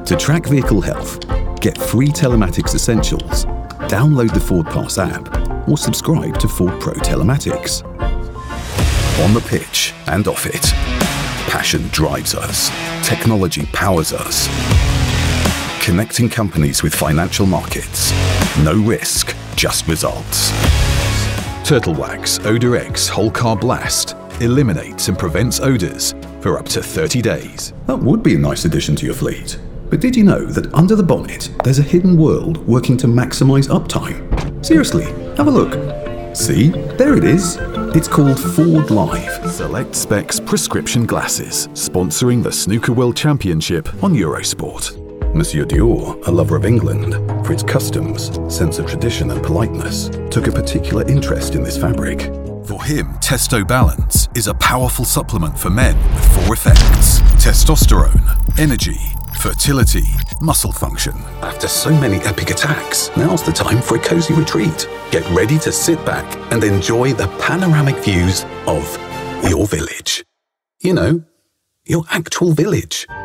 To track vehicle health, get free telematics essentials, download the Ford Pass app, or subscribe to Ford Pro Telematics. On the pitch and off it, passion drives us. Technology powers us. Connecting companies with financial markets. No risk, just results. Turtle Wax Odor X Whole Car Blast eliminates and prevents odors for up to 30 days. That would be a nice addition to your fleet. But did you know that under the bonnet, there's a hidden world working to maximize uptime? Seriously, have a look. See, there it is. It's called Ford Live. Select Specs prescription glasses, sponsoring the Snooker World Championship on Eurosport. Monsieur Dior, a lover of England, for its customs, sense of tradition and politeness, took a particular interest in this fabric. For him, Testo Balance is a powerful supplement for men with 4 effects: testosterone, energy, fertility, muscle function. After so many epic attacks, now's the time for a cozy retreat. Get ready to sit back and enjoy the panoramic views of your village. You know, your actual village.